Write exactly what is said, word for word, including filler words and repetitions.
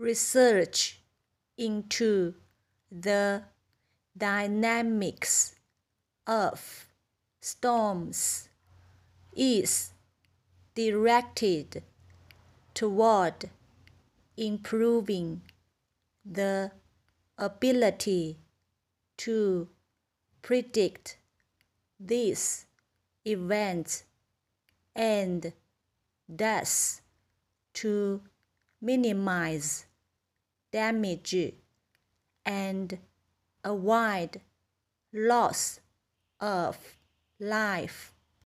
research into the dynamics of storms is directed toward improving the ability to predict these events and thus to minimize damage and avoid loss of life.